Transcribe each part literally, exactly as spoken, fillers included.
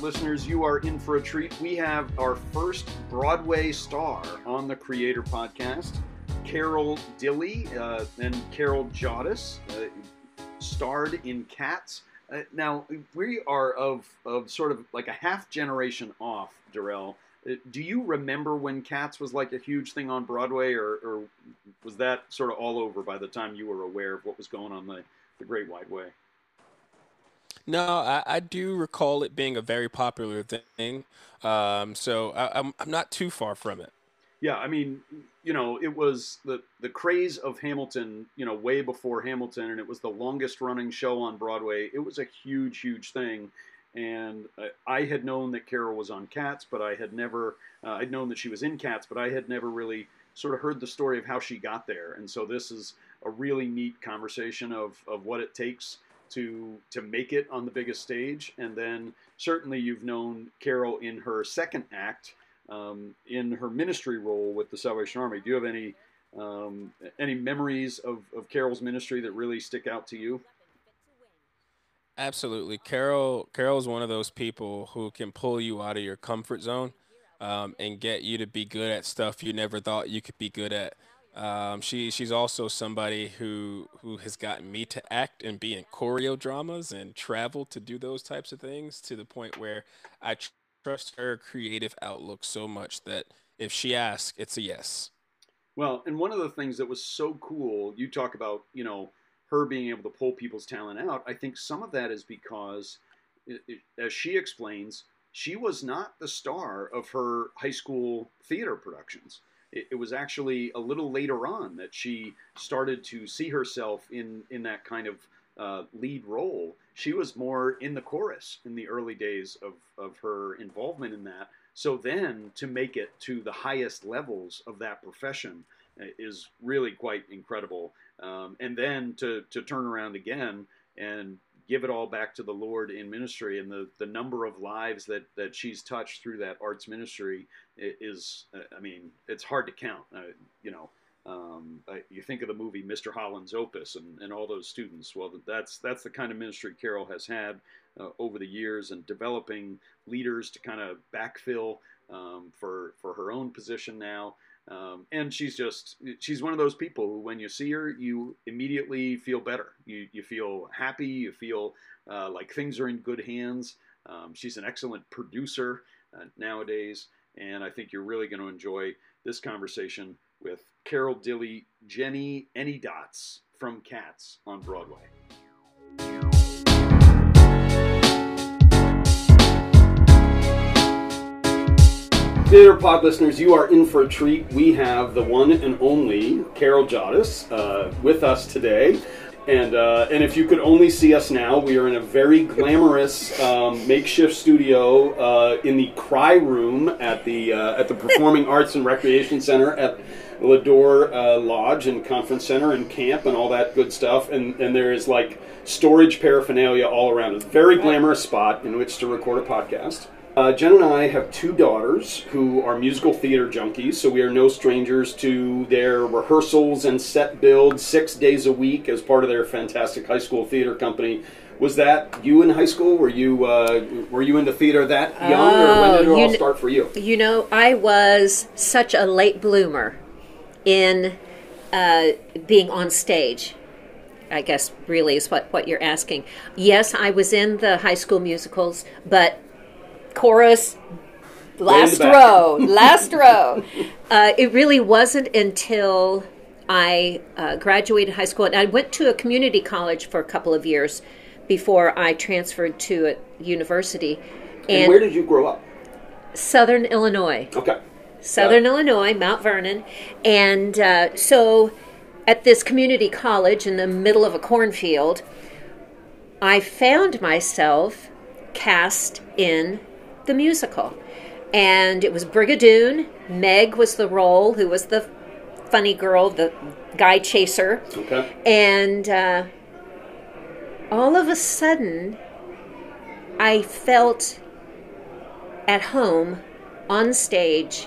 listeners, you are in for a treat. We have our first Broadway star on the Creator Podcast, Carol Dilley, uh, and Carol Giadis, uh, starred in Cats. Uh, now, we are of, of sort of like a half generation off, Darrell. Uh, do you remember when Cats was like a huge thing on Broadway, or, or was that sort of all over by the time you were aware of what was going on the, the Great Wide Way? No, I, I do recall it being a very popular thing. Um, so I, I'm I'm not too far from it. Yeah, I mean, you know, it was the the craze of Hamilton, you know, way before Hamilton, and it was the longest running show on Broadway. It was a huge, huge thing, and I, I had known that Carol was on Cats, but I had never, uh, I'd known that she was in Cats, but I had never really sort of heard the story of how she got there. And so this is a really neat conversation of of what it takes to to make it on the biggest stage. And then certainly you've known Carol in her second act, um, in her ministry role with the Salvation Army. Do you have any um, any memories of, of Carol's ministry that really stick out to you? Absolutely. Carol Carol is one of those people who can pull you out of your comfort zone, um, and get you to be good at stuff you never thought you could be good at. Um, she she's also somebody who who has gotten me to act and be in choreo dramas and travel to do those types of things, to the point where I tr- trust her creative outlook so much that if she asks, it's a yes. Well, and one of the things that was so cool, you talk about, you know, her being able to pull people's talent out. I think some of that is because, it, it, as she explains, she was not the star of her high school theater productions. It, it was actually a little later on that she started to see herself in, in that kind of uh, lead role. She was more in the chorus in the early days of, of her involvement in that. So then to make it to the highest levels of that profession uh, is really quite incredible. Um, and then to, to turn around again and give it all back to the Lord in ministry, and the, the number of lives that, that she's touched through that arts ministry is, uh, I mean, it's hard to count. Uh, you know, um, uh, you think of the movie Mister Holland's Opus, and, and all those students. Well, that's that's the kind of ministry Carol has had uh, over the years, and developing leaders to kind of backfill um, for for her own position now. Um, and she's just, she's one of those people who, when you see her, you immediately feel better. You, you feel happy. You feel uh, like things are in good hands. Um, she's an excellent producer uh, nowadays. And I think you're really going to enjoy this conversation with Carol Dilley, Jenny Anydots from Cats on Broadway. Dear pod listeners, you are in for a treat. We have the one and only Carol Giadis uh, with us today. And uh, and if you could only see us now, we are in a very glamorous um, makeshift studio uh, in the Cry Room at the uh, at the Performing Arts and Recreation Center at Lador uh, Lodge and Conference Center and camp and all that good stuff. And, and there is like storage paraphernalia all around. It's a very glamorous spot in which to record a podcast. Uh, Jen and I have two daughters who are musical theater junkies, so we are no strangers to their rehearsals and set build six days a week as part of their fantastic high school theater company. Was that you in high school? Were you uh, were you into theater that young, or when did it Oh, you all kn- start for you? You know, I was such a late bloomer in uh, being on stage, I guess really is what, what you're asking. Yes, I was in the high school musicals, but chorus, last row, last row. Uh, it really wasn't until I uh, graduated high school, and I went to a community college for a couple of years before I transferred to a university. And, And where did you grow up? Southern Illinois. Okay. Southern Uh, Illinois, Mount Vernon. And uh, so at this community college in the middle of a cornfield, I found myself cast in the musical. And it was Brigadoon. Meg was the role, who was the funny girl, the guy chaser. Okay. And uh, all of a sudden, I felt at home on stage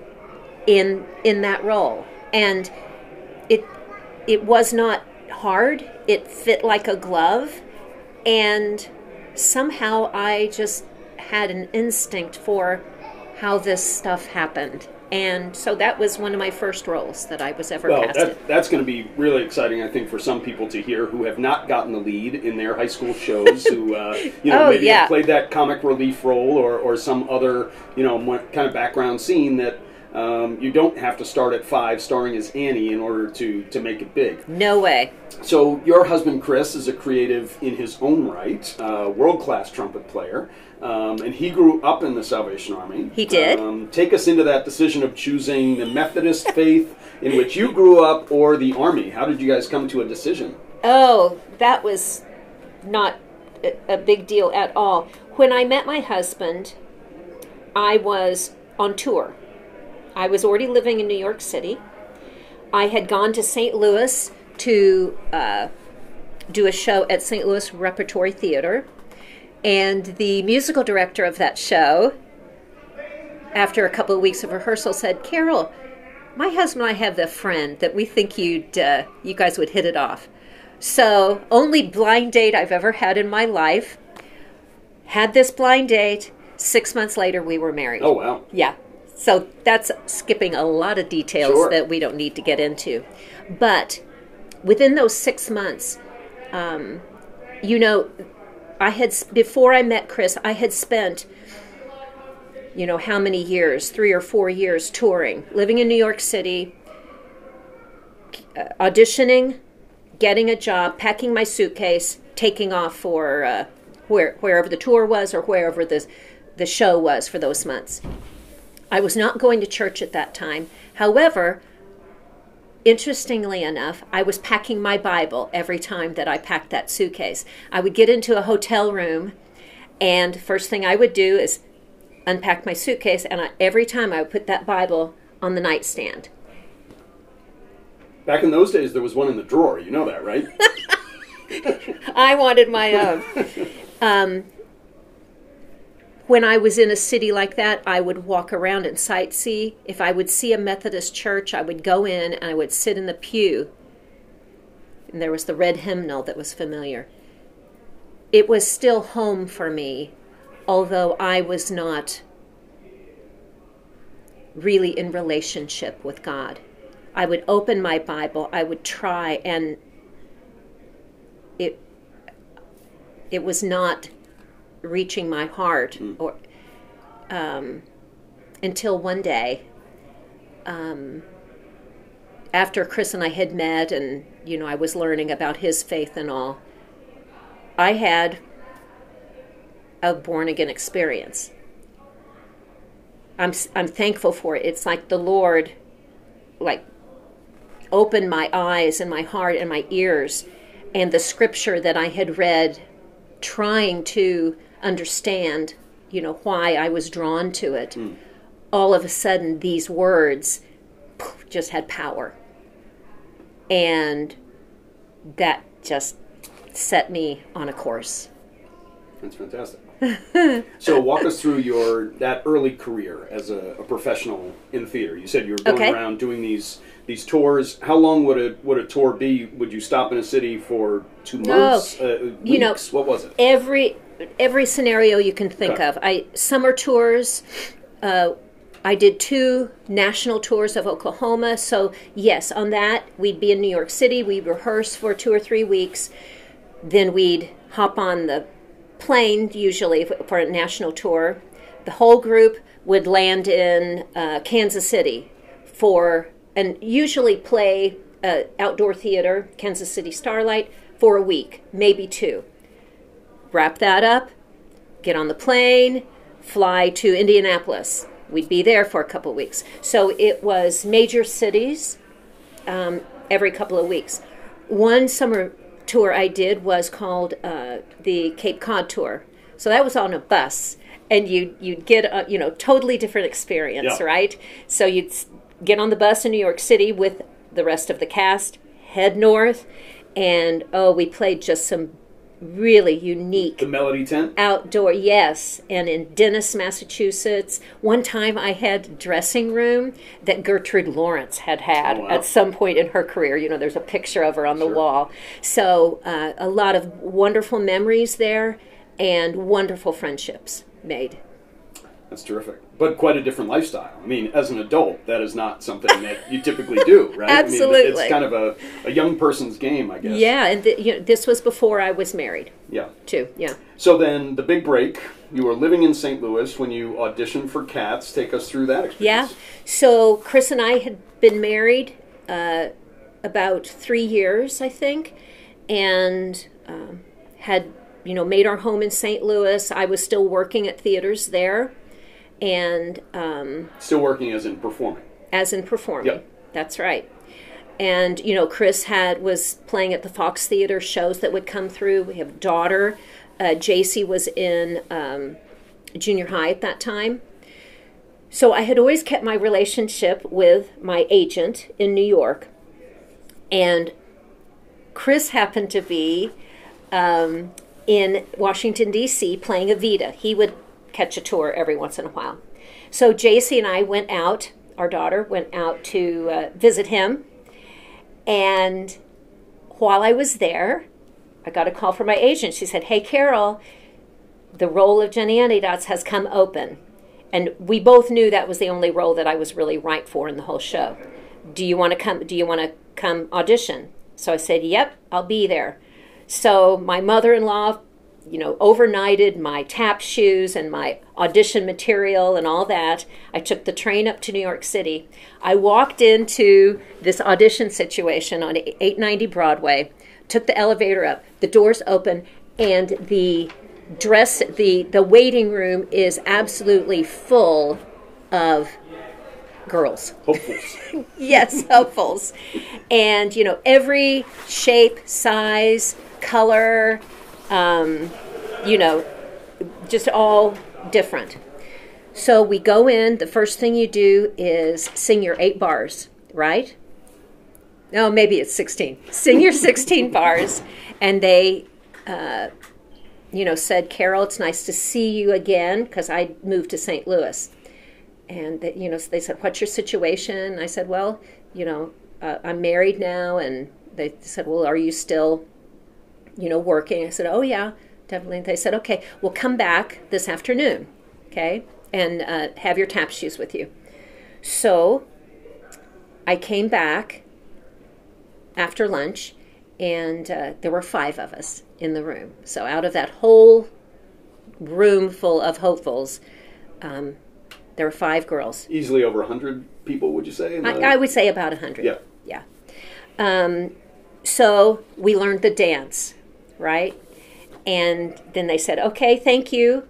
in in that role. And it it was not hard. It fit like a glove. And somehow I just had an instinct for how this stuff happened. And so that was one of my first roles that I was ever well, casted. That, that's going to be really exciting, I think, for some people to hear who have not gotten the lead in their high school shows, who uh, you know oh, maybe yeah. have played that comic relief role or, or some other you know kind of background scene that um, you don't have to start at five starring as Annie in order to, to make it big. No way. So your husband, Chris, is a creative in his own right, uh, world-class trumpet player. Um, and he grew up in the Salvation Army. He did. Um, take us into that decision of choosing the Methodist faith in which you grew up or the Army. How did you guys come to a decision? Oh, that was not a big deal at all. When I met my husband, I was on tour. I was already living in New York City. I had gone to Saint Louis to uh, do a show at Saint Louis Repertory Theater. And the musical director of that show, after a couple of weeks of rehearsal, said, "Carol, my husband and I have a friend that we think you'd uh, you guys would hit it off." So, only blind date I've ever had in my life. Had this blind date. Six months later, we were married. Oh, wow. Yeah. So that's skipping a lot of details Sure. that we don't need to get into. But within those six months, um, you know, I had, before I met Chris, I had spent, you know, how many years, three or four years touring, living in New York City, uh, auditioning, getting a job, packing my suitcase, taking off for uh, where, wherever the tour was or wherever the, the show was for those months. I was not going to church at that time. However, interestingly enough, I was packing my Bible every time that I packed that suitcase. I would get into a hotel room, and first thing I would do is unpack my suitcase, and I, every time I would put that Bible on the nightstand. Back in those days, there was one in the drawer. You know that, right? I wanted my own. Um, when I was in a city like that, I would walk around and sightsee. If I would see a Methodist church, I would go in and I would sit in the pew. And there was the red hymnal that was familiar. It was still home for me, although I was not really in relationship with God. I would open my Bible, I would try, and it it was not reaching my heart mm. or um, until one day, um, after Chris and I had met, and you know I was learning about his faith and all, I had a born again experience. I'm I'm thankful for it. It's like the Lord, like, opened my eyes and my heart and my ears, and the scripture that I had read, trying to understand, you know, why I was drawn to it. Mm. All of a sudden, these words poof, just had power, and that just set me on a course. That's fantastic. So walk us through your that early career as a, a professional in theater. You said you were going okay. around doing these these tours. How long would a would a tour be? Would you stop in a city for two months? No. Uh, weeks? You know, what was it? Every every scenario you can think okay. of. I summer tours. Uh, I did two national tours of Oklahoma. So yes, on that we'd be in New York City. We'd rehearse for two or three weeks. Then we'd hop on the plane, usually for a national tour. The whole group would land in uh, Kansas City for, and usually play uh, outdoor theater, Kansas City Starlight, for a week, maybe two. Wrap that up, get on the plane, fly to Indianapolis. We'd be there for a couple of weeks. So it was major cities um, every couple of weeks. One summer tour I did was called uh, the Cape Cod tour. So that was on a bus, and you you'd get a you know totally different experience, yeah. right? So you'd get on the bus in New York City with the rest of the cast, head north, and oh, we played just some really unique the Melody Tent outdoor, yes, and in Dennis, Massachusetts. One time I had a dressing room that Gertrude Lawrence had had oh, wow. at some point in her career. You know, there's a picture of her on the sure. wall. So uh, a lot of wonderful memories there and wonderful friendships. made. That's terrific. But quite a different lifestyle. I mean, as an adult, that is not something that you typically do, right? Absolutely. I mean, it's kind of a, a young person's game, I guess. Yeah, and th- you know, this was before I was married. Yeah. Too, yeah. So then, the big break, you were living in Saint Louis when you auditioned for Cats. Take us through that experience. Yeah. So Chris and I had been married uh, about three years, I think, and um, had, you know, made our home in Saint Louis. I was still working at theaters there. And um, still working as in performing. As in performing. Yep. That's right. And you know, Chris had was playing at the Fox Theater shows that would come through. We have a daughter. Uh, J C was in um, junior high at that time. So I had always kept my relationship with my agent in New York, and Chris happened to be um, in Washington D C playing Evita. He would catch a tour every once in a while. So J C and I went out, our daughter went out to uh, visit him. And while I was there, I got a call from my agent. She said, "Hey, Carol, the role of Jenny Antidots has come open." And we both knew that was the only role that I was really right for in the whole show. Do you want to come, do you want to come audition? So I said, "Yep, I'll be there." So my mother-in-law, you know, overnighted my tap shoes and my audition material and all that. I took the train up to New York City. I walked into this audition situation on eight ninety Broadway, took the elevator up, the doors open, and the dress, the, the waiting room is absolutely full of girls. Hopefuls. Yes, hopefuls. And, you know, every shape, size, color, Um, you know, just all different. So we go in, the first thing you do is sing your eight bars, right? No, maybe it's sixteen. Sing your sixteen bars. And they, uh, you know, said, "Carol, it's nice to see you again," because I moved to Saint Louis. And, they, you know, they said, "What's your situation?" I said, "Well, you know, uh, I'm married now." And they said, "Well, are you still, you know, working?" I said, "Oh, yeah, definitely." They said, "Okay, well, come back this afternoon, okay, and uh, have your tap shoes with you." So I came back after lunch, and uh, there were five of us in the room. So out of that whole room full of hopefuls, um, there were five girls. Easily over one hundred people, would you say? in the- I, I would say about one hundred. Yeah. Yeah. Um, so we learned the dance, right? And then they said, "Okay, thank you."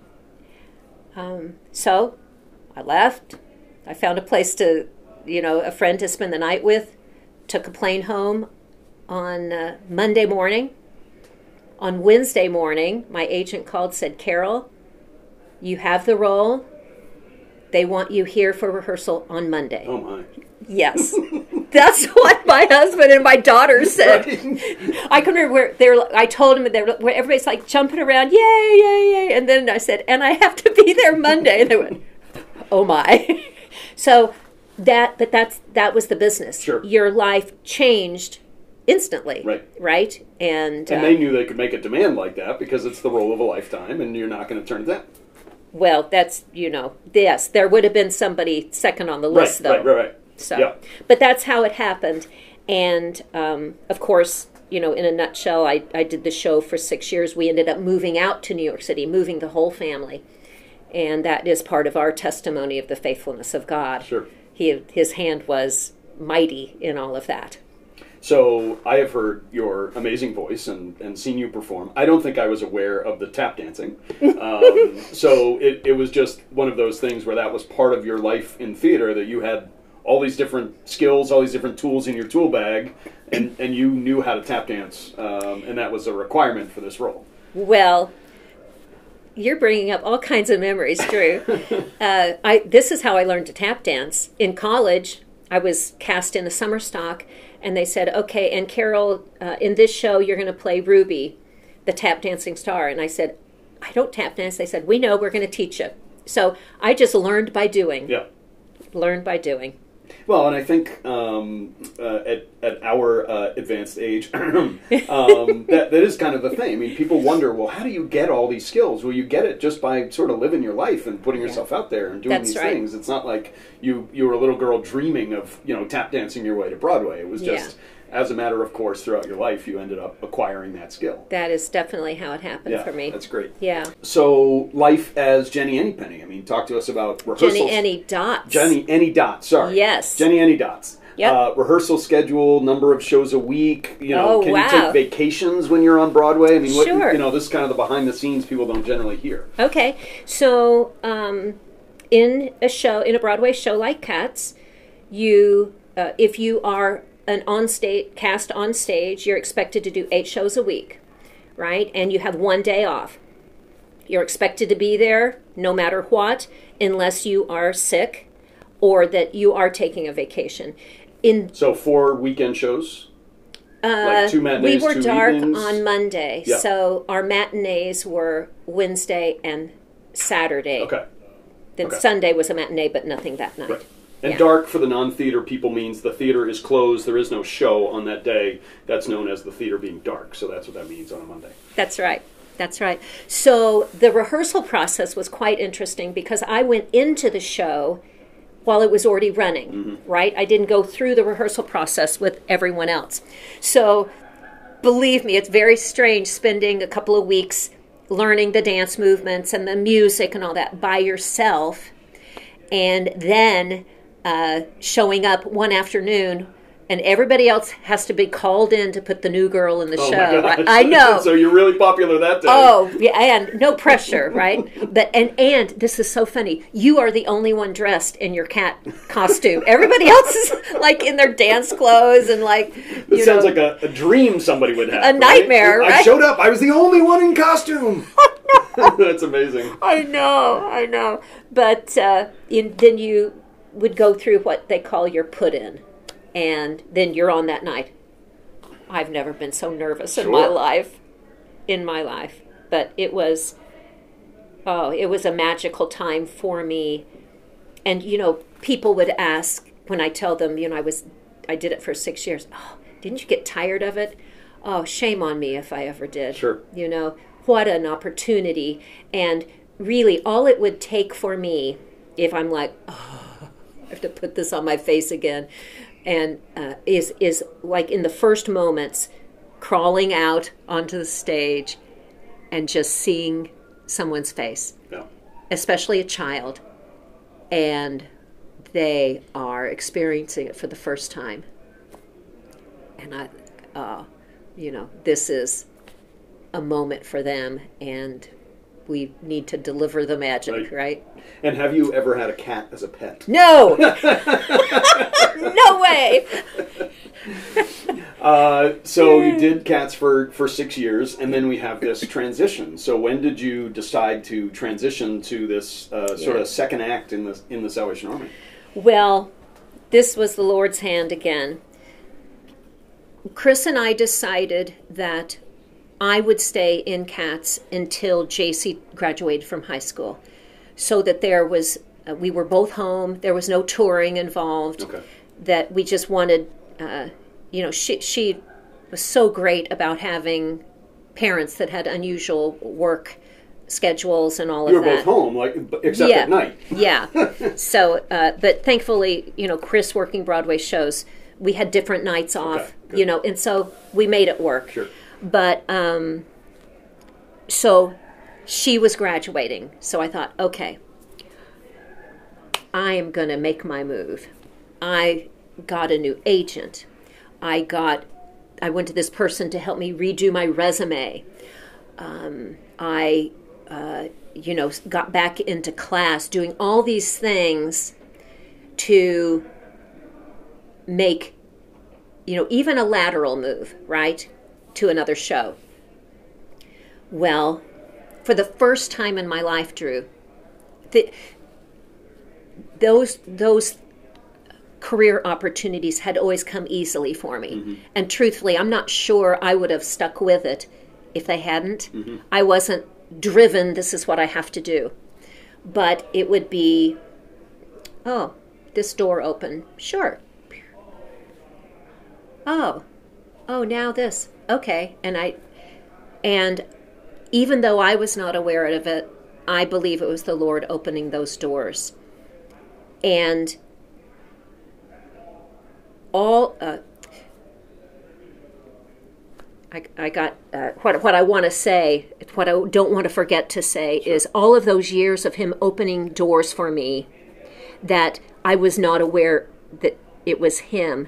Um, so I left. I found a place to, you know, a friend to spend the night with. Took a plane home on uh, Monday morning. On Wednesday morning, my agent called, said, "Carol, you have the role. They want you here for rehearsal on Monday." Oh, my. Yes. That's what my husband and my daughter said. Right. I can remember where they're. I told them they're where everybody's like jumping around, yay, yay, yay, and then I said, "And I have to be there Monday." And they went, "Oh my!" So that, but that's that was the business. Sure. Your life changed instantly, Right. Right, and And uh, they knew they could make a demand like that because it's the role of a lifetime, and you're not going to turn it down. well, that's you know, yes, there would have been somebody second on the list, Right, though. right, right, right. So, Yeah. but that's how it happened. And, um, of course, you know, in a nutshell, I, I did the show for six years. We ended up moving out to New York City, moving the whole family. And that is part of our testimony of the faithfulness of God. Sure. He, his hand was mighty in all of that. So I have heard your amazing voice and, and seen you perform. I don't think I was aware of the tap dancing. Um, so it, it was just one of those things where that was part of your life in theater, that you had all these different skills, all these different tools in your tool bag, and, and you knew how to tap dance, um, and that was a requirement for this role. Well, you're bringing up all kinds of memories, Drew. uh, I this is how I learned to tap dance. In college, I was cast in a summer stock, and they said, "Okay, and Carol, uh, in this show, you're going to play Ruby, the tap dancing star." And I said, "I don't tap dance." They said, "We know, we're going to teach you." So I just learned by doing. Yeah. Learned by doing. Well, and I think um, uh, at at our uh, advanced age, um, that that is kind of the thing. I mean, people wonder, well, how do you get all these skills? Well, you get it just by sort of living your life and putting yourself yeah. out there and doing That's these right. things. It's not like you you were a little girl dreaming of you know tap dancing your way to Broadway. It was just. Yeah. As a matter of course, throughout your life, you ended up acquiring that skill. That is definitely how it happened yeah, for me. That's great. Yeah. So, life as Jenny Anypenny. I mean, talk to us about rehearsals. Jenny Any Dots. Jenny Any Dots, sorry. Yes. Jenny Any Dots. Yep. Uh, rehearsal schedule, number of shows a week. You know, oh, can wow. you take vacations when you're on Broadway? I mean, what, sure. you know, this is kind of the behind the scenes people don't generally hear. Okay. So, um, in a show, in a Broadway show like Cats, you, uh, if you are an on-stage cast on stage, you're expected to do eight shows a week, right? And you have one day off. You're expected to be there no matter what, unless you are sick or that you are taking a vacation. In so four weekend shows, uh, like two matinees, we were two dark evenings? on Monday, yeah. so our matinees were Wednesday and Saturday. Okay. Then okay. Sunday was a matinee, but nothing that night. Right. And yeah. dark for the non-theater people means the theater is closed. There is no show on that day. That's known as the theater being dark. So that's what that means on a Monday. That's right. That's right. So the rehearsal process was quite interesting because I went into the show while it was already running, mm-hmm. right? I didn't go through the rehearsal process with everyone else. So believe me, it's very strange spending a couple of weeks learning the dance movements and the music and all that by yourself, and then Uh, showing up one afternoon, and everybody else has to be called in to put the new girl in the oh show. My gosh. I, I know. So you're really popular that day. Oh, yeah, and no pressure, right? But and and this is so funny. You are the only one dressed in your cat costume. Everybody else is like in their dance clothes and like. You This sounds know, like a, a dream somebody would have. A right? nightmare, right? I showed up. I was the only one in costume. That's amazing. I know, I know. But uh, in, then you would go through what they call your put-in, and then you're on that night. I've never been so nervous sure. in my life, in my life. But it was, oh, it was a magical time for me. And, you know, people would ask when I tell them, you know, I was, I did it for six years. Oh, didn't you get tired of it? Oh, shame on me if I ever did. Sure. You know, what an opportunity. And really, all it would take for me, if I'm like, oh, I have to put this on my face again, and uh, is is like in the first moments, crawling out onto the stage and just seeing someone's face, yeah. especially a child, and they are experiencing it for the first time. And I, uh, you know, this is a moment for them, and we need to deliver the magic, right? right? And have you ever had a cat as a pet? No! No way! uh, so you did Cats for, for six years, and then we have this transition. So when did you decide to transition to this uh, sort yeah. of second act in the, in the Salvation Army? Well, this was the Lord's hand again. Chris and I decided that I would stay in Cats until J C graduated from high school, so that there was, uh, we were both home, there was no touring involved, okay. that we just wanted, uh, you know, she, she was so great about having parents that had unusual work schedules and all you of that. You were that. both home, like except yeah. at night. Yeah. So, uh, but thankfully, you know, Chris working Broadway shows, we had different nights off, okay, you know, and so we made it work. Sure. But, um, so she was graduating. So I thought, okay, I am going to make my move. I got a new agent. I got, I went to this person to help me redo my resume. Um, I, uh, you know, got back into class, doing all these things to make, you know, even a lateral move, right, to another show. Well, for the first time in my life, Drew, the, those those career opportunities had always come easily for me. Mm-hmm. And truthfully, I'm not sure I would have stuck with it if they hadn't. Mm-hmm. I wasn't driven, this is what I have to do. But it would be, oh, this door open. Sure. Oh, oh, now this. Okay. And I, and even though I was not aware of it, I believe it was the Lord opening those doors. And all, uh, I, I got, uh, what, what I want to say, what I don't want to forget to say sure. is all of those years of him opening doors for me that I was not aware that it was him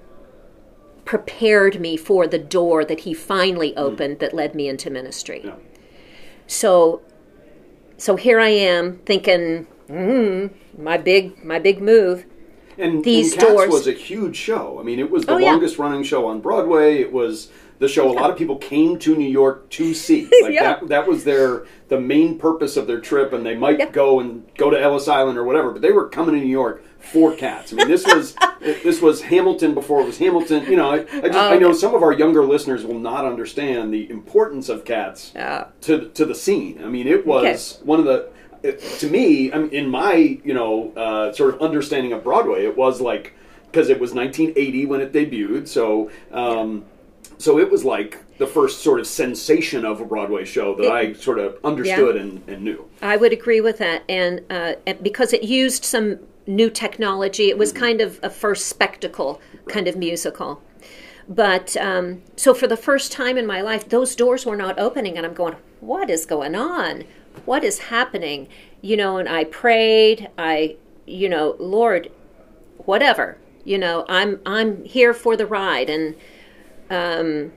prepared me for the door that he finally opened mm. that led me into ministry. Yeah. So, so here I am thinking, mm, my big, my big move. And, These and Cats doors was a huge show. I mean, it was the oh, yeah. longest running show on Broadway. It was the show a lot of people came to New York to see. Like yeah. that that was their the main purpose of their trip, and they might yeah. go and go to Ellis Island or whatever, but they were coming to New York for Cats. I mean, this was this was Hamilton before it was Hamilton. You know, I, I just oh, I know okay. some of our younger listeners will not understand the importance of Cats uh, to to the scene. I mean, it was okay. one of the it, to me, I mean, in my you know uh, sort of understanding of Broadway, it was like because it was nineteen eighty when it debuted, so. Um, yeah. So it was like the first sort of sensation of a Broadway show that it, I sort of understood yeah. and, and knew. I would agree with that. And, uh, and because it used some new technology, it was mm-hmm. kind of a first spectacle right. kind of musical. But um, so for the first time in my life, those doors were not opening. And I'm going, what is going on? What is happening? You know, and I prayed. I, you know, Lord, whatever. You know, I'm I'm here for the ride. And Um,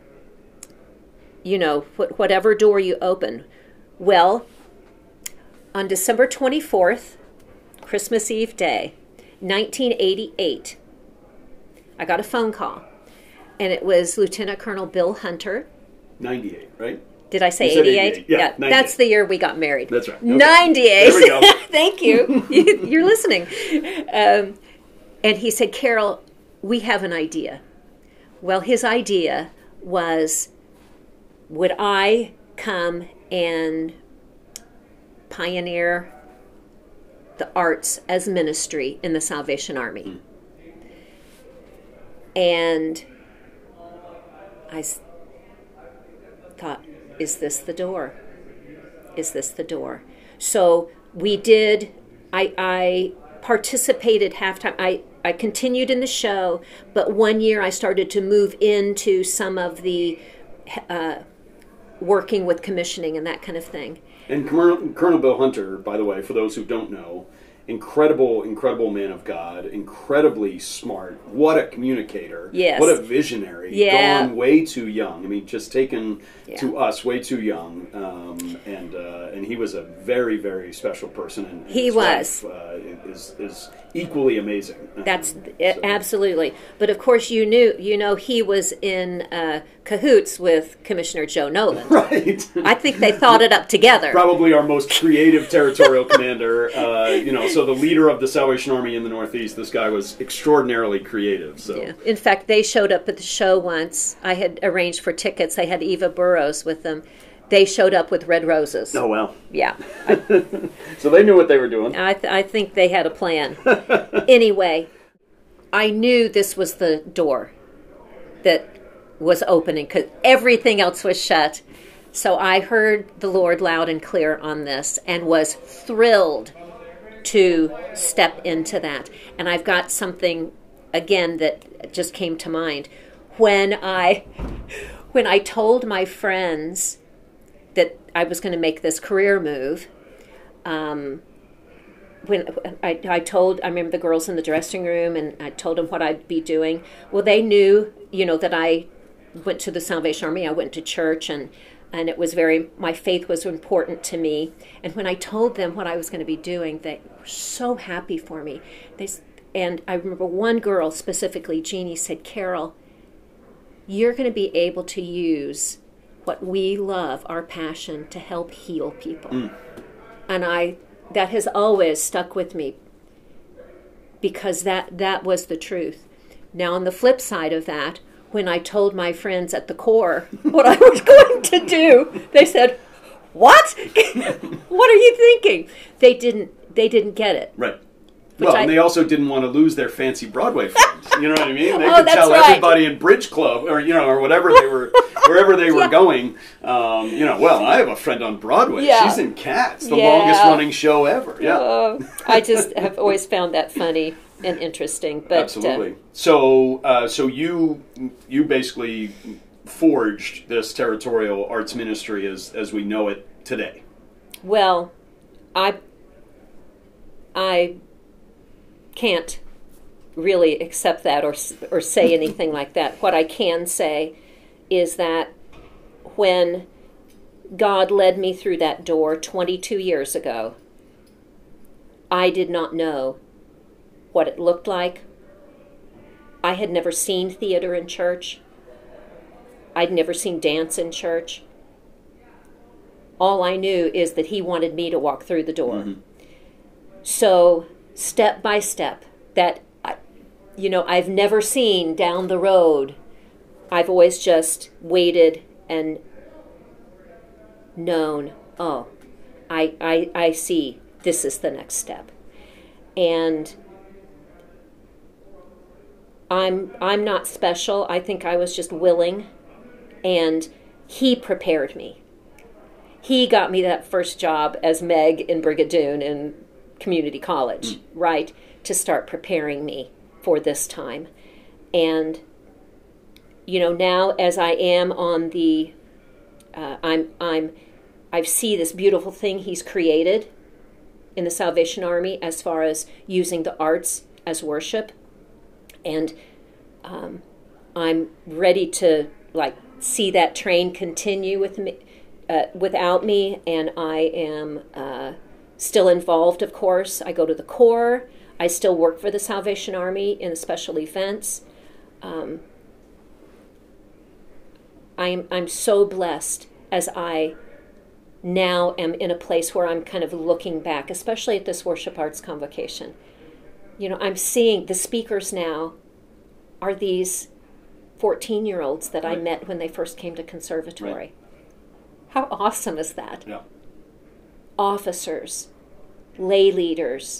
you know, wh- whatever door you open. Well, on December twenty-fourth, Christmas Eve day, nineteen eighty-eight, I got a phone call, and it was Lieutenant Colonel Bill Hunter. ninety-eight, right? Did I say eighty-eight? eighty-eight? Yeah, yeah that's the year we got married. That's right. Okay. ninety-eight. There we go. Thank you. you. You're listening. Um, and he said, Carol, we have an idea. Well, his idea was, would I come and pioneer the arts as ministry in the Salvation Army? Mm. And I thought, is this the door? Is this the door? So we did, I, I participated halftime. I I continued in the show, but one year I started to move into some of the uh, working with commissioning and that kind of thing. And Colonel, Colonel Bill Hunter, by the way, for those who don't know, incredible, incredible man of God, incredibly smart. What a communicator. Yes. What a visionary. Yeah. Gone way too young. I mean, just taken yeah. to us way too young. Um, and uh, and he was a very, very special person. And, and he his was. wife, uh, is, is equally amazing. That's um, so. Absolutely. But of course, you knew, you know, he was in uh, cahoots with Commissioner Joe Nolan. Right. I think they thought it up together. Probably our most creative territorial commander. Uh, you know, so the leader of the Salvation Army in the Northeast, this guy was extraordinarily creative. So, yeah. In fact, they showed up at the show once. I had arranged for tickets. They had Eva Burrows with them. They showed up with red roses. Oh, wow. Yeah. So they knew what they were doing. I, th- I think they had a plan. Anyway, I knew this was the door that was opening because everything else was shut. So I heard the Lord loud and clear on this and was thrilled to step into that. And I've got something, again, that just came to mind. When I, when I told my friends that I was going to make this career move, um, when I, I told, I remember the girls in the dressing room, and I told them what I'd be doing. Well, they knew, you know, that I went to the Salvation Army. I went to church, and and it was very, my faith was important to me. And when I told them what I was going to be doing, they were so happy for me. They, and I remember one girl specifically, Jeannie, said, Carol, you're going to be able to use what we love, our passion, to help heal people. Mm. And I, that has always stuck with me because that, that was the truth. Now, on the flip side of that, when I told my friends at the Corps what I was going to do, they said, what? What are you thinking? They didn't, they didn't get it. Right. Well, I, and they also didn't want to lose their fancy Broadway friends. You know what I mean? They oh, could that's tell right. everybody in Bridge Club, or you know, or whatever they were, wherever they were Yeah. going. Um, you know, well, I have a friend on Broadway. Yeah. She's in Cats, the Yeah. longest running show ever. Yeah, Uh, I just have always found that funny and interesting. But absolutely. Uh, so, uh, so you you basically forged this territorial arts ministry as as we know it today. well, I I can't really accept that or or say anything like that. What I can say is that when God led me through that door twenty-two years ago, I did not know what it looked like. I had never seen theater in church. I'd never seen dance in church. All I knew is that he wanted me to walk through the door. Mm-hmm. So, step by step, that, I- you know, I've never seen down the road. I've always just waited and known, oh, I, I, I see this is the next step. And I'm, I'm not special. I think I was just willing, and he prepared me. He got me that first job as Meg in Brigadoon in community college, mm. right, to start preparing me for this time. And, you know, now as I am on the, uh, I'm, I'm, I see this beautiful thing he's created in the Salvation Army as far as using the arts as worship. And um, I'm ready to, like, see that train continue with me, uh, without me, and I am uh, still involved, of course. I go to the Corps. I still work for the Salvation Army in the special events. Um, I'm I'm so blessed as I now am in a place where I'm kind of looking back, especially at this worship arts convocation. You know, I'm seeing the speakers now are these fourteen-year-olds that right. I met when they first came to conservatory. Right. How awesome is that? Yeah. Officers, lay leaders,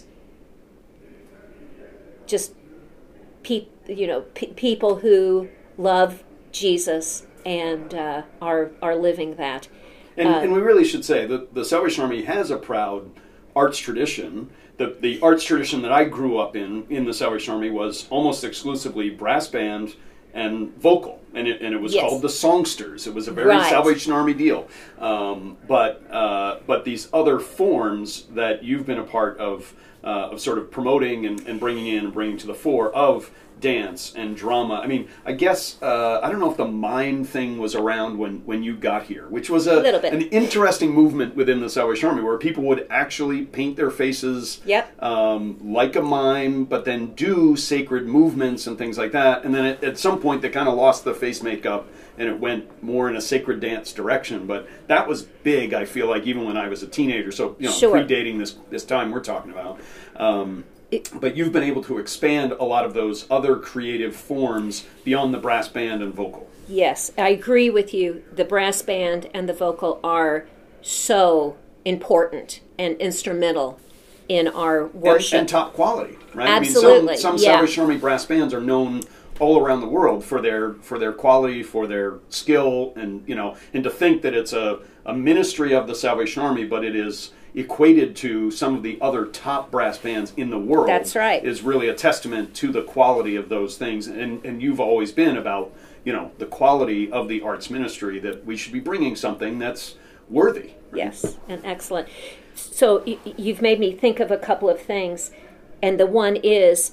just pe- you know, pe- people who love Jesus and uh, are are living that. And, uh, and we really should say that the Salvation Army has a proud arts tradition. The the arts tradition that I grew up in in the Salvation Army was almost exclusively brass band and vocal, and it and it was yes. called the Songsters. It was a very right. Salvation Army deal. Um, but uh, but these other forms that you've been a part of, uh, of sort of promoting and, and bringing in and bringing to the fore of dance and drama. I mean, I guess uh, I don't know if the mime thing was around when, when you got here, which was a, a an interesting movement within the Salvation Army, where people would actually paint their faces yep. um, like a mime, but then do sacred movements and things like that. And then it, at some point, they kind of lost the face makeup, and it went more in a sacred dance direction. But that was big, I feel like, even when I was a teenager. So, you know, sure. predating this this time we're talking about. Um, But you've been able to expand a lot of those other creative forms beyond the brass band and vocal. Yes, I agree with you. The brass band and the vocal are so important and instrumental in our worship. And, and top quality, right? Absolutely. I mean, some, some yeah. Salvation Army brass bands are known all around the world for their for their quality, for their skill, and you know, and to think that it's a, a ministry of the Salvation Army, but it is equated to some of the other top brass bands in the world. That's right. Is really a testament to the quality of those things. And and you've always been about, you know, the quality of the arts ministry, that we should be bringing something that's worthy. Right? Yes, and excellent. So y- you've made me think of a couple of things, and the one is,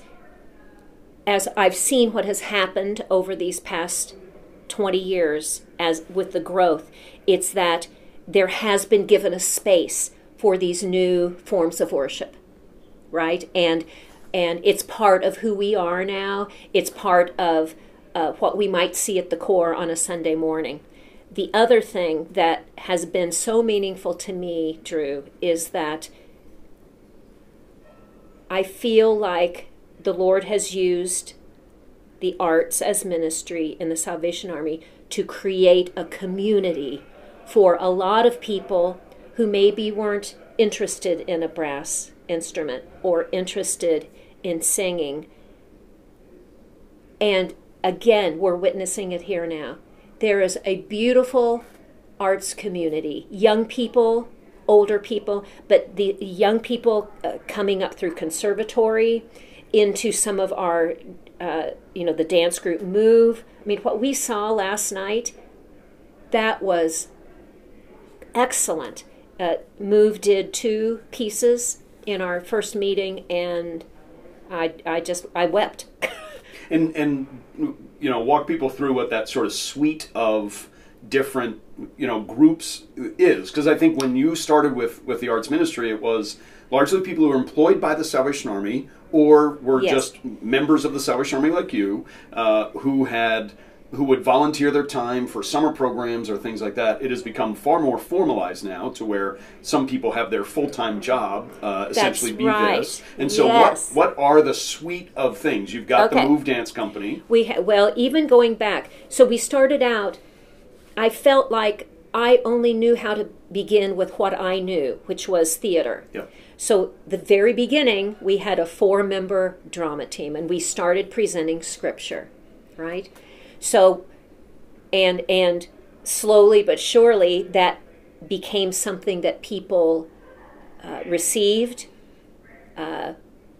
as I've seen what has happened over these past twenty years as with the growth, it's that there has been given a space for these new forms of worship, right? And and it's part of who we are now. It's part of uh, what we might see at the Corps on a Sunday morning. The other thing that has been so meaningful to me, Drew, is that I feel like the Lord has used the arts as ministry in the Salvation Army to create a community for a lot of people who maybe weren't interested in a brass instrument or interested in singing. And again, we're witnessing it here now. There is a beautiful arts community, young people, older people, but the young people uh, coming up through conservatory into some of our, uh, you know, the dance group Move. I mean, what we saw last night, that was excellent. Uh, Move did two pieces in our first meeting, and I, I just, I wept. and, and, you know, walk people through what that sort of suite of different, you know, groups is. Because I think when you started with, with the arts ministry, it was largely people who were employed by the Salvation Army or were Yes. just members of the Salvation Army like you, uh, who had who would volunteer their time for summer programs or things like that. It has become far more formalized now to where some people have their full-time job uh, essentially be right. this. And so Yes. what, what are the suite of things? You've got Okay. the Move Dance Company. We ha- well, even going back, so we started out, I felt like I only knew how to begin with what I knew, which was theater. Yep. So the very beginning, we had a four-member drama team, and we started presenting scripture, right? So, and and slowly but surely, that became something that people uh, received, uh,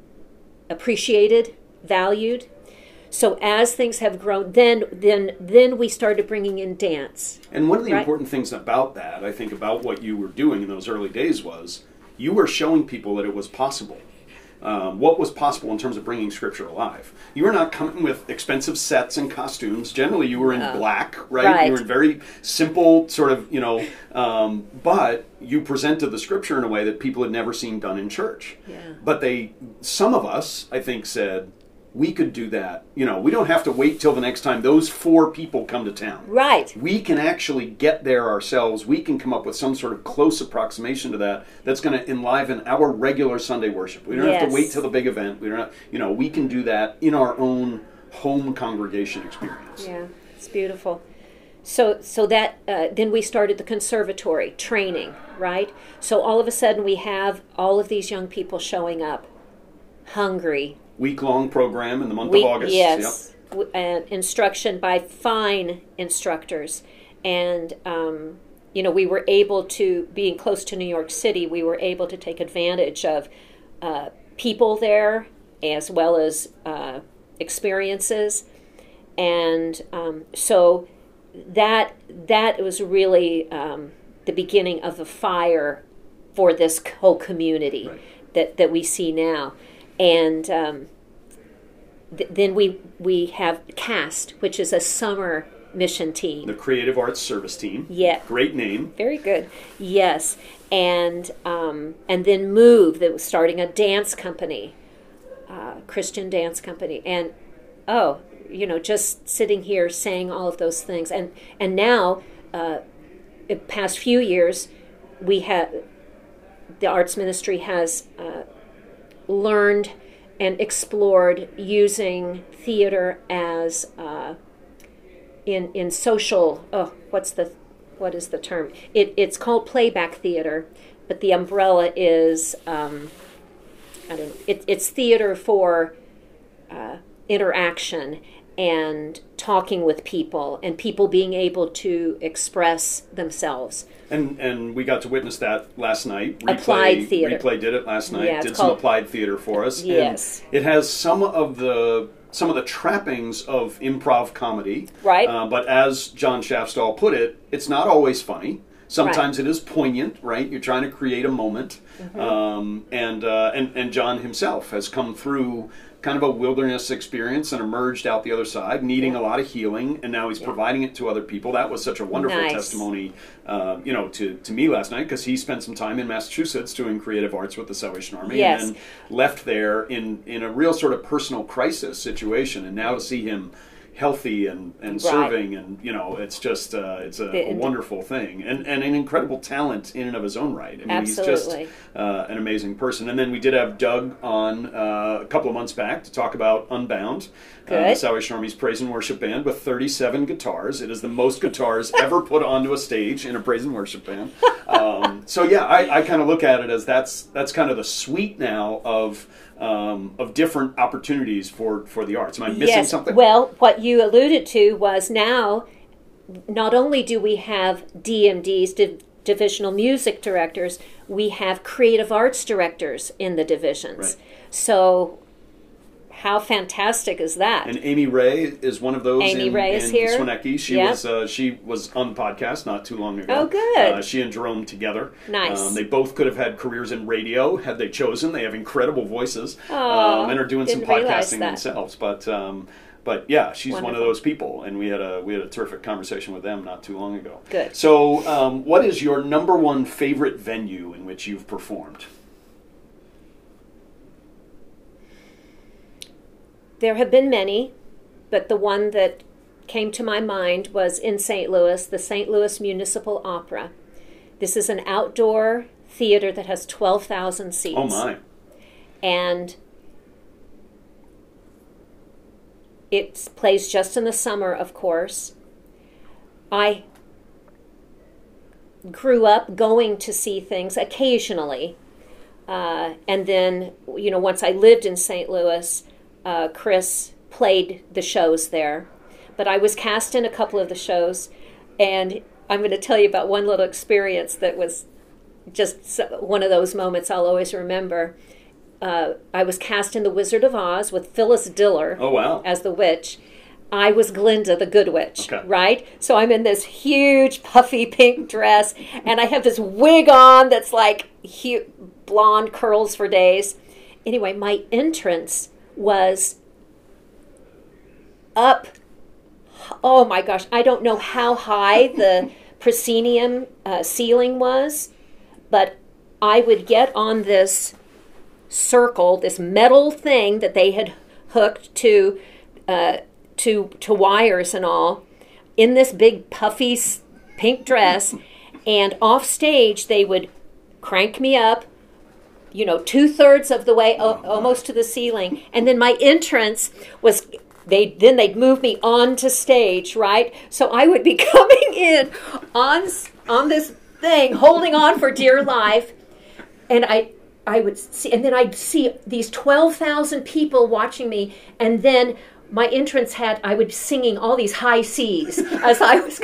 appreciated, valued. So as things have grown, then then then we started bringing in dance. And one of the Right. important things about that, I think, about what you were doing in those early days was you were showing people that it was possible. Um, what was possible in terms of bringing Scripture alive. You were not coming with expensive sets and costumes. Generally, you were in No. black, right? Right. You were in very simple, sort of, you know, um, but you presented the Scripture in a way that people had never seen done in church. Yeah. But they, some of us, I think, said, we could do that. You know, we don't have to wait till the next time those four people come to town. Right. We can actually get there ourselves. We can come up with some sort of close approximation to that that's going to enliven our regular Sunday worship. We don't have Yes. to wait till the big event. We don't have, you know, we can do that in our own home congregation experience. Yeah, it's beautiful. So so that uh, then we started the conservatory training, right? So all of a sudden we have all of these young people showing up, hungry. Week-long program in the month We- of August. Yes, w- and instruction by fine instructors, and um, you know, we were able to, being close to New York City, we were able to take advantage of uh, people there as well as uh, experiences, and um, so that that was really um, the beginning of the fire for this whole community Right. that that we see now. And um, th- then we we have CAST, which is a summer mission team. The Creative Arts Service Team. Yeah. Great name. Very good. Yes, and um, and then Move, that was starting a dance company, uh, Christian dance company, and oh, you know, just sitting here saying all of those things, and and now, uh, the past few years, we have the arts ministry has uh, learned and explored using theater as uh, in in social. Oh, what's the what is the term? It it's called playback theater, but the umbrella is um, I don't know. It, it's theater for uh, interaction and talking with people and people being able to express themselves. And and we got to witness that last night. Applied Replay, theater. Replay did it last night. Yeah, it's did some called- applied theater for us. Yes. And it has some of the some of the trappings of improv comedy. Right. Uh, but as John Shaftstall put it, it's not always funny. Sometimes it is poignant, right? You're trying to create a moment. Mm-hmm. Um, and, uh, and and John himself has come through kind of a wilderness experience and emerged out the other side, needing Yeah. a lot of healing, and now he's Yeah. providing it to other people. That was such a wonderful Nice. testimony, uh, you know, to, to me last night, because he spent some time in Massachusetts doing creative arts with the Salvation Army, Yes. and then left there in, in a real sort of personal crisis situation. And now to see him, healthy and, and Right. serving, and you know, it's just uh, it's a, The- a wonderful thing, and and an incredible talent in and of his own right. I mean, Absolutely. he's just uh, an amazing person. And then we did have Doug on uh, a couple of months back to talk about Unbound, uh, Good. Sally Sharmey's praise and worship band with thirty-seven guitars. It is the most guitars ever put onto a stage in a praise and worship band. Um, so yeah, I, I kind of look at it as that's that's kind of the suite now of um, of different opportunities for, for the arts. Am I missing yes. something? Well, what you alluded to was now, not only do we have D M Ds, div- divisional music directors, we have creative arts directors in the divisions. Right. So how fantastic is that? And Amy Ray is one of those. Amy in, Ray is in here. Swinecki. She Yep. was uh, she was on the podcast not too long ago. Oh, good. Uh, she and Jerome together. Nice. Um, they both could have had careers in radio had they chosen. They have incredible voices Aw, um, and are doing some didn't realize podcasting that. themselves. But um, but yeah, she's one of Wonderful. those people, and we had a we had a terrific conversation with them not too long ago. Good. So, um, what is your number one favorite venue in which you've performed? There have been many, but the one that came to my mind was in Saint Louis, the Saint Louis Municipal Opera. This is an outdoor theater that has twelve thousand seats. Oh my! And it plays just in the summer, of course. I grew up going to see things occasionally. Uh, and then, you know, once I lived in Saint Louis, uh, Chris played the shows there. But I was cast in a couple of the shows, and I'm going to tell you about one little experience that was just so- one of those moments I'll always remember. Uh, I was cast in The Wizard of Oz with Phyllis Diller Oh wow! as the witch. I was Glinda, the good witch, Okay. right? So I'm in this huge, puffy pink dress, and I have this wig on that's like hu- blonde curls for days. Anyway, my entrance was up. Oh my gosh, I don't know how high the proscenium uh, ceiling was, but I would get on this circle, this metal thing that they had hooked to uh, to to wires and all, in this big puffy s- pink dress, and off stage they would crank me up, you know, two thirds of the way, o- almost to the ceiling, and then my entrance was. They then they'd move me onto stage, right? So I would be coming in on s- on this thing, holding on for dear life, and I I would see, and then I'd see these twelve thousand people watching me, and then my entrance had I would be singing all these high C's as I was.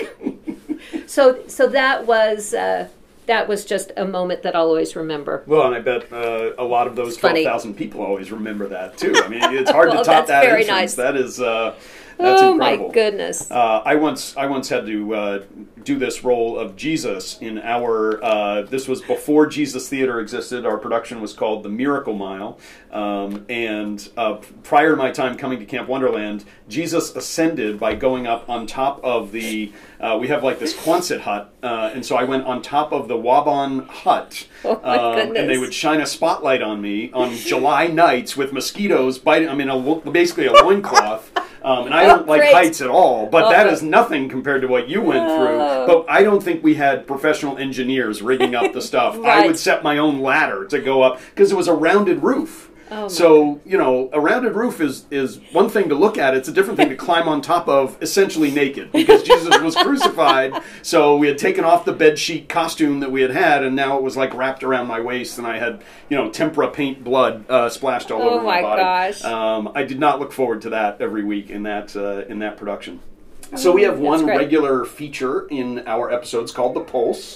so so that was. Uh, That was just a moment that I'll always remember. Well, and I bet uh, a lot of those It's funny. twelve thousand people always remember that too. I mean, it's hard Well, to top that's that very entrance. nice. That is, uh, that's Oh incredible. my goodness! Uh, I once, I once had to uh, do this role of Jesus in our. Uh, this was before Jesus Theater existed. Our production was called The Miracle Mile, um, and uh, prior to my time coming to Camp Wonderland, Jesus ascended by going up on top of the. Uh, we have like this Quonset hut, uh, and so I went on top of the Waban hut, Oh my um, and they goodness. would shine a spotlight on me on July nights with mosquitoes biting. I mean, a, lo- basically a loincloth. Um, and I Oh, don't like great. heights at all, but Oh. that is nothing compared to what you went through. Oh. But I don't think we had professional engineers rigging up the stuff. I Right. would set my own ladder to go up because it was a rounded roof. Oh, my so, you know, a rounded roof is, is one thing to look at. It's a different thing to climb on top of essentially naked because Jesus was crucified. So we had taken off the bedsheet costume that we had had, and now it was like wrapped around my waist, and I had, you know, tempera paint blood uh, splashed all Oh, over my my body. gosh. Um, I did not look forward to that every week in that uh, in that production. So we have one That's great. regular feature in our episodes called The Pulse.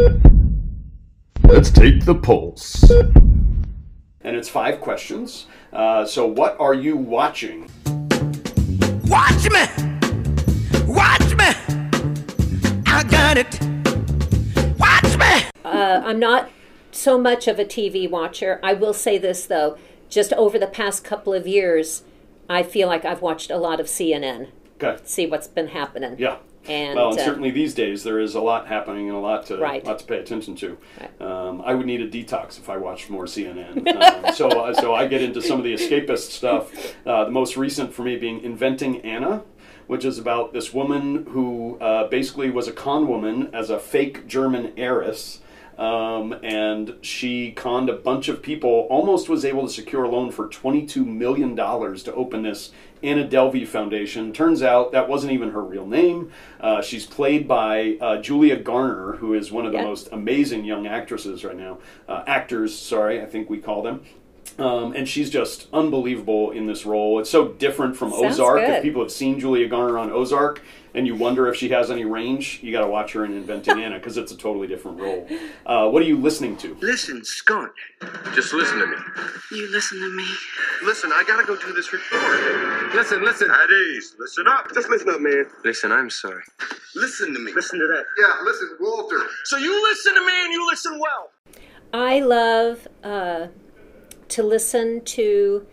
Let's take the pulse. And it's five questions. Uh, so what are you watching? Watch me! Watch me! I got it! Watch me! Uh, I'm not so much of a T V watcher. I will say this though: just over the past couple of years, I feel like I've watched a lot of C N N. Okay. See what's been happening. Yeah. And, well, and uh, certainly these days there is a lot happening and a lot to Right. lot to pay attention to. Right. Um, I would need a detox if I watched more C N N. um, so uh, so I get into some of the escapist stuff. Uh, the most recent for me being Inventing Anna, which is about this woman who uh, basically was a con woman as a fake German heiress. Um, and she conned a bunch of people, almost was able to secure a loan for twenty-two million dollars to open this Anna Delvey Foundation. Turns out that wasn't even her real name. Uh, she's played by uh, Julia Garner, who is one of the Yep. most amazing young actresses right now. Uh, actors, sorry, I think we call them. Um, and she's just unbelievable in this role. It's so different from Sounds Ozark. good. If people have seen Julia Garner on Ozark and you wonder if she has any range, you got to watch her in Inventing Anna because it's a totally different role. Uh, what are you listening to? Listen, Scott. Just listen to me. You listen to me. Listen, I gotta go do this report. Listen, listen. At ease. Listen up. Just listen up, man. Listen, I'm sorry. Listen to me. Listen to that. Yeah, listen, Walter. So you listen to me and you listen well. I love uh, to listen to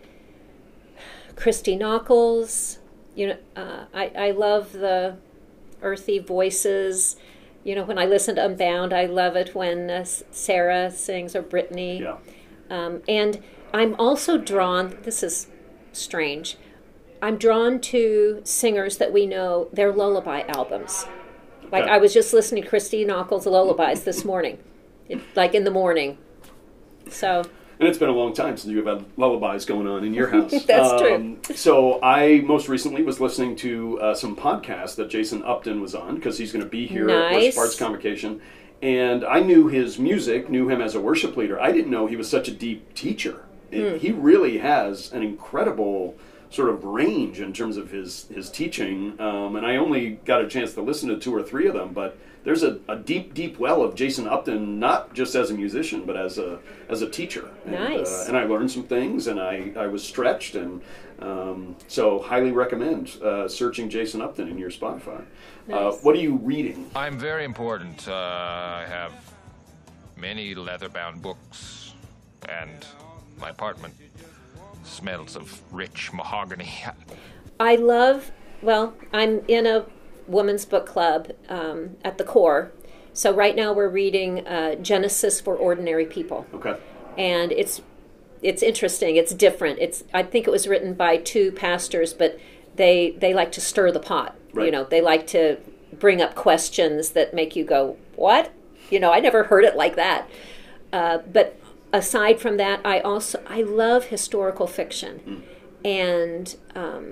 Christy Nockels. You know, uh, I, I love the earthy voices. You know, when I listen to Unbound, I love it when uh, Sarah sings or Brittany. Yeah. Um, and I'm also drawn, this is strange, I'm drawn to singers that we know, their lullaby albums. Like Okay. I was just listening to Christy Nockels' lullabies this morning, it, like in the morning. So... And it's been a long time since you've had lullabies going on in your house. That's true. So I most recently was listening to uh, some podcasts that Jason Upton was on because he's going to be here at Nice. Worship Arts Convocation. And I knew his music, knew him as a worship leader. I didn't know he was such a deep teacher. It, He really has an incredible sort of range in terms of his, his teaching. Um, and I only got a chance to listen to two or three of them, but there's a, a deep, deep well of Jason Upton, not just as a musician, but as a as a teacher. And, Nice. Uh, and I learned some things, and I, I was stretched, and um, so highly recommend uh, searching Jason Upton in your Spotify. Uh, Nice. what are you reading? I'm very important. Uh, I have many leather-bound books, and my apartment smells of rich mahogany. I love, well, I'm in a women's book club um, at the core. So right now we're reading uh, Genesis for Ordinary People. Okay. And it's it's interesting. It's different. It's I think it was written by two pastors, but they they like to stir the pot. You Right. know, they like to bring up questions that make you go, what? You know, I never heard it like that. Uh, but aside from that, I also I love historical fiction, and um,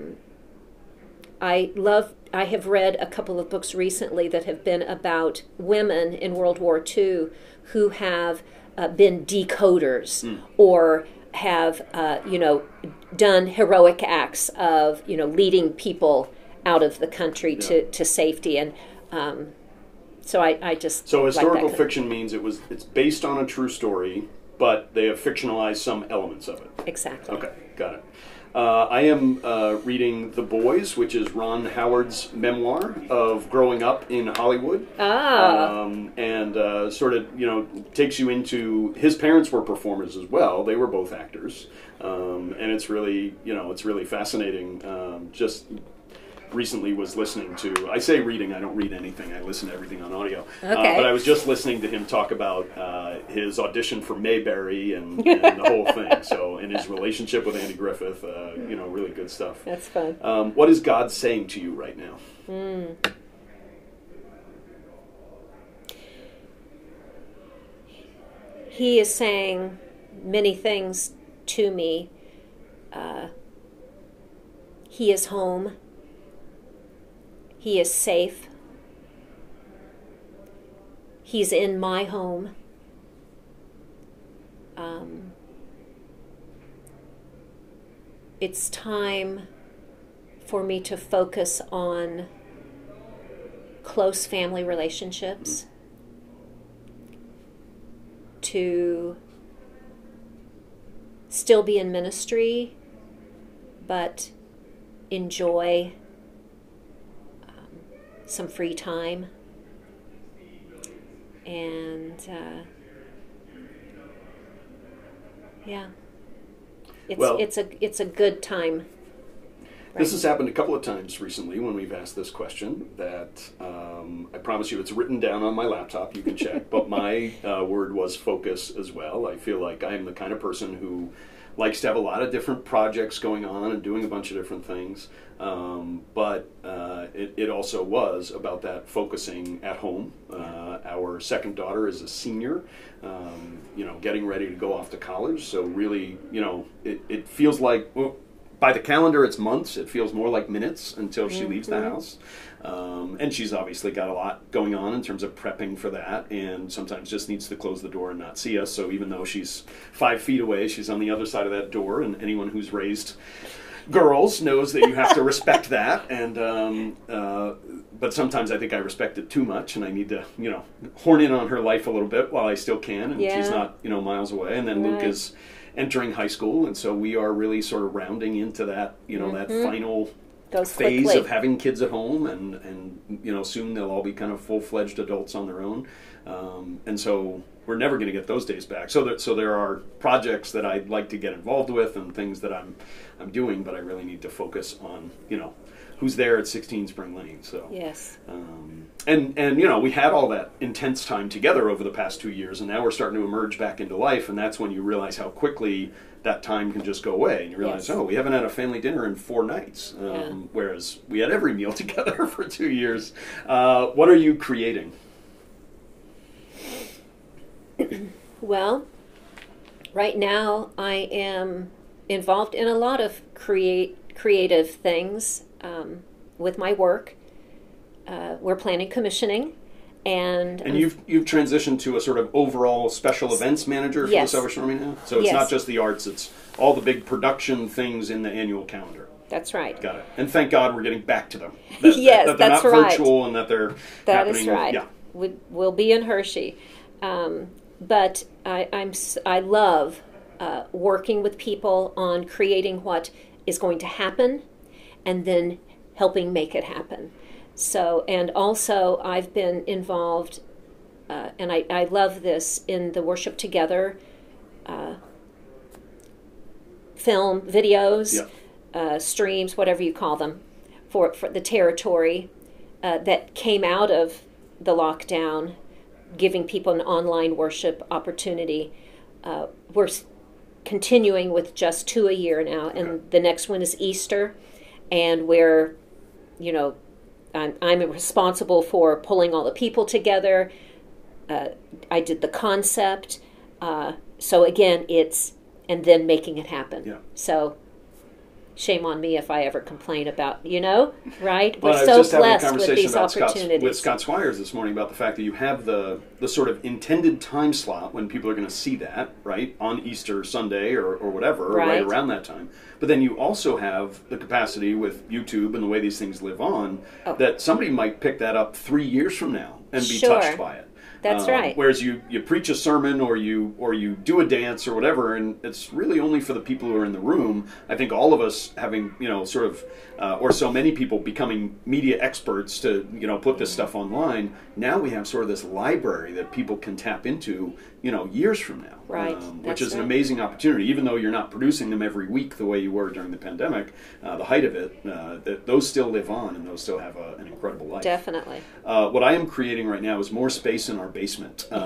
I love. I have read a couple of books recently that have been about women in World War Two who have uh, been decoders or have uh, you know done heroic acts of you know leading people out of the country to, to safety, and um, so I, I just So like that historical kind of- fiction means it was it's based on a true story, but they have fictionalized some elements of it. Exactly. Okay, got it. Uh, I am uh, reading The Boys, which is Ron Howard's memoir of growing up in Hollywood. Ah. Um, and uh, sort of, you know, takes you into, his parents were performers as well. They were both actors. Um, and it's really, you know, it's really fascinating. Um, just recently was listening to, I say reading, I don't read anything. I listen to everything on audio. Uh, Okay. but I was just listening to him talk about uh, his audition for Mayberry and, and the whole thing. So, and his relationship with Andy Griffith, uh, you know, really good stuff. That's fun. Um, what is God saying to you right now? Mm. He is saying many things to me. Uh, he is home. He is safe. He's in my home. Um, it's time for me to focus on close family relationships, to still be in ministry, but enjoy um, some free time. And uh, yeah, it's Well- it's a it's a good time. This has happened a couple of times recently when we've asked this question that um, I promise you it's written down on my laptop, you can check, but my uh, word was focus as well. I feel like I am the kind of person who likes to have a lot of different projects going on and doing a bunch of different things. Um, but uh, it, it also was about that focusing at home. Uh, our second daughter is a senior, um, you know, getting ready to go off to college. So really, you know, it, it feels like, well, by the calendar it's months. It feels more like minutes until she mm-hmm. leaves the house. Um, and she's obviously got a lot going on in terms of prepping for that, and sometimes just needs to close the door and not see us. So even though she's five feet away, she's on the other side of that door, and anyone who's raised girls knows that you have to respect that. And um, uh, but sometimes I think I respect it too much, and I need to, you know, horn in on her life a little bit while I still can, and yeah. she's not, you know, miles away. And then right. Luke is entering high school, and so we are really sort of rounding into that, you know, mm-hmm. that final Goes phase quickly. of having kids at home, and, and you know, soon they'll all be kind of full-fledged adults on their own. Um, and so we're never going to get those days back. So there, so there are projects that I'd like to get involved with and things that I'm I'm doing, but I really need to focus on, you know, who's there at sixteen Spring Lane. So yes. Um, and, and, you know, we had all that intense time together over the past two years, and now we're starting to emerge back into life, and that's when you realize how quickly that time can just go away, and you realize, yes. oh, we haven't had a family dinner in four nights, um, yeah. whereas we had every meal together for two years. Uh, what are you creating? Well, right now I am involved in a lot of create creative things um, with my work. Uh, we're planning commissioning. And, and you've you've transitioned to a sort of overall special events manager for yes. the Silver Stormy now? So it's yes. not just the arts, it's all the big production things in the annual calendar. That's right. Got it. And thank God we're getting back to them. That, yes, that, that they're that's not right. virtual and that they're that happening. Is right. Yeah. We, we'll be in Hershey. Um, but I, I'm, I love uh, working with people on creating what is going to happen and then helping make it happen. So, and also I've been involved, uh, and I, I love this, in the Worship Together uh, film, videos, yeah. uh, streams, whatever you call them, for, for the territory uh, that came out of the lockdown, giving people an online worship opportunity. Uh, we're continuing with just two a year now, and okay. the next one is Easter, and we're, you know, I'm, I'm responsible for pulling all the people together. Uh, I did the concept. Uh, so again, it's, and then making it happen. Yeah. So shame on me if I ever complain about, you know, right? Well, We're I so was just having a blessed with conversation these about opportunities. Scott's, with Scott Swires this morning about the fact that you have the, the sort of intended time slot when people are going to see that, right, on Easter Sunday or, or whatever, or right. right around that time. But then you also have the capacity with YouTube and the way these things live on oh. that somebody might pick that up three years from now and be sure. touched by it. That's um, right. Whereas you, you preach a sermon or you or you do a dance or whatever, and it's really only for the people who are in the room. I think all of us having, you know, sort of, uh, or so many people becoming media experts to, you know, put this stuff online. Now we have sort of this library that people can tap into, you know, years from now. Right. Um, which That's is an right. amazing opportunity, even though you're not producing them every week the way you were during the pandemic, uh, the height of it, uh, that those still live on and those still have a, an incredible life. Definitely. Uh, what I am creating right now is more space in our basement. Uh,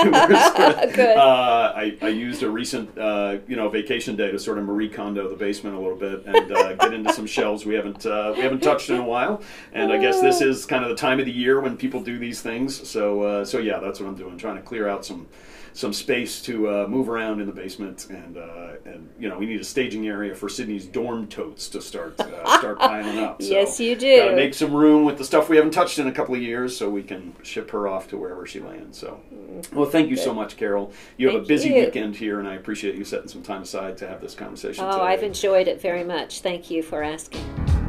Good. Uh, I, I used a recent, uh, you know, vacation day to sort of Marie Kondo the basement a little bit and uh, get into some shelves we haven't uh, we haven't touched in a while. And I guess this is kind of the time of the year when people do these things. So uh, so yeah, that's what I'm doing, trying to clear out some some space to uh, move around in the basement, and uh, and you know we need a staging area for Sydney's dorm totes to start uh, start piling up. So yes, you do. Got to make some room with the stuff we haven't touched in a couple of years, so we can ship her off to wherever she lands. So, well, thank you Good. so much, Carol. You have thank a busy you. weekend here, and I appreciate you setting some time aside to have this conversation. Oh, today. I've enjoyed it very much. Thank you for asking.